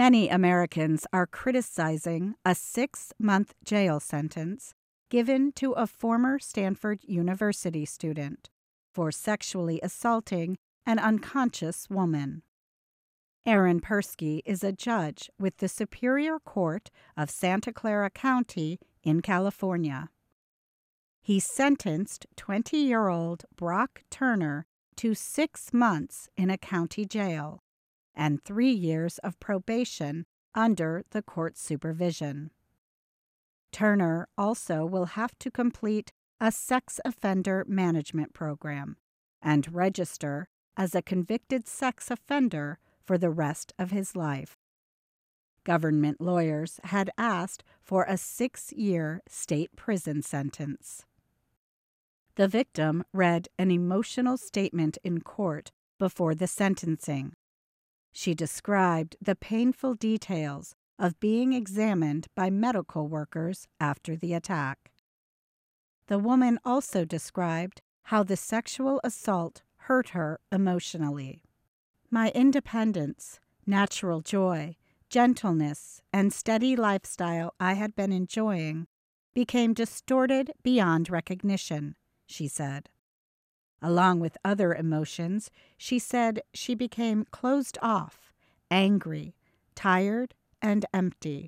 Many Americans are criticizing a 6-month jail sentence given to a former Stanford University student for sexually assaulting an unconscious woman. Aaron Persky is a judge with the Superior Court of Santa Clara County in California. He sentenced 20-year-old Brock Turner to 6 months in a county jail and 3 years of probation under the court's supervision. Turner also will have to complete a sex offender management program and register as a convicted sex offender for the rest of his life. Government lawyers had asked for a 6-year state prison sentence. The victim read an emotional statement in court before the sentencing. She described the painful details of being examined by medical workers after the attack. The woman also described how the sexual assault hurt her emotionally. My independence, natural joy, gentleness, and steady lifestyle I had been enjoying became distorted beyond recognition, she said. Along with other emotions, she said she became closed off, angry, tired, and empty.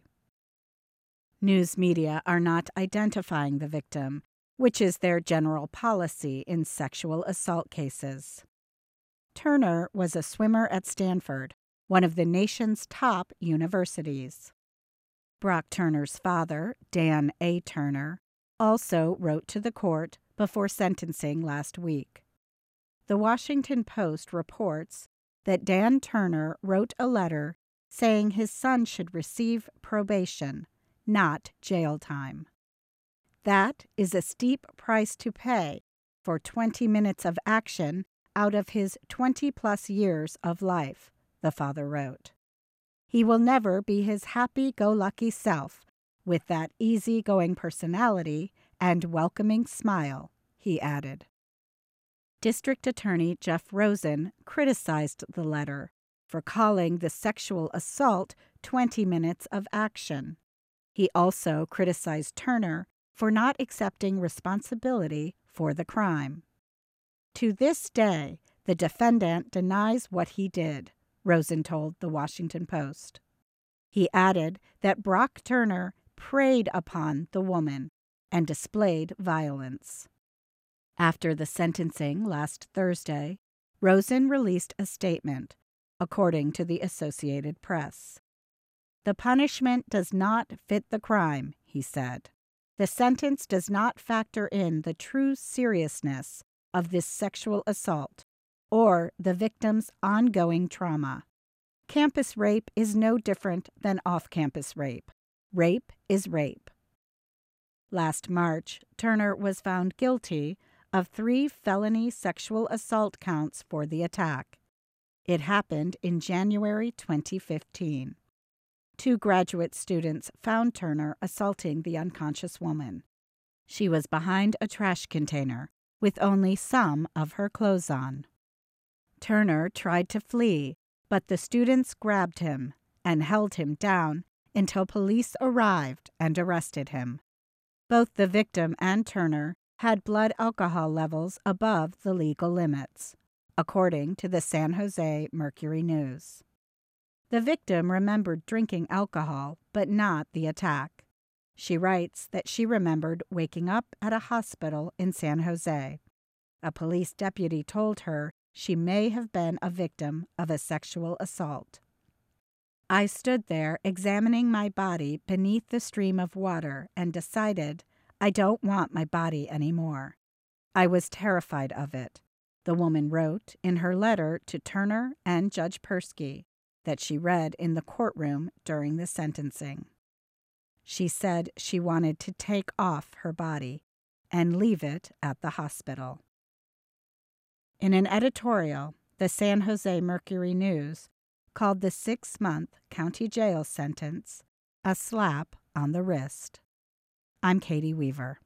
News media are not identifying the victim, which is their general policy in sexual assault cases. Turner was a swimmer at Stanford, one of the nation's top universities. Brock Turner's father, Dan A. Turner, also wrote to the court before sentencing last week. The Washington Post reports that Dan Turner wrote a letter saying his son should receive probation, not jail time. That is a steep price to pay for 20 minutes of action out of his 20-plus years of life, the father wrote. He will never be his happy-go-lucky self with that easy-going personality and welcoming smile, he added. District Attorney Jeff Rosen criticized the letter for calling the sexual assault 20 minutes of action. He also criticized Turner for not accepting responsibility for the crime. To this day, the defendant denies what he did, Rosen told the Washington Post. He added that Brock Turner preyed upon the woman and displayed violence. After the sentencing last Thursday, Rosen released a statement, according to the Associated Press. The punishment does not fit the crime, he said. The sentence does not factor in the true seriousness of this sexual assault or the victim's ongoing trauma. Campus rape is no different than off-campus rape. Rape is rape. Last March, Turner was found guilty of 3 felony sexual assault counts for the attack. It happened in January 2015. 2 graduate students found Turner assaulting the unconscious woman. She was behind a trash container with only some of her clothes on. Turner tried to flee, but the students grabbed him and held him down until police arrived and arrested him. Both the victim and Turner had blood alcohol levels above the legal limits, according to the San Jose Mercury News. The victim remembered drinking alcohol, but not the attack. She writes that she remembered waking up at a hospital in San Jose. A police deputy told her she may have been a victim of a sexual assault. I stood there examining my body beneath the stream of water and decided I don't want my body anymore. I was terrified of it, the woman wrote in her letter to Turner and Judge Persky that she read in the courtroom during the sentencing. She said she wanted to take off her body and leave it at the hospital. In an editorial, the San Jose Mercury News called the 6-month county jail sentence a slap on the wrist. I'm Katie Weaver.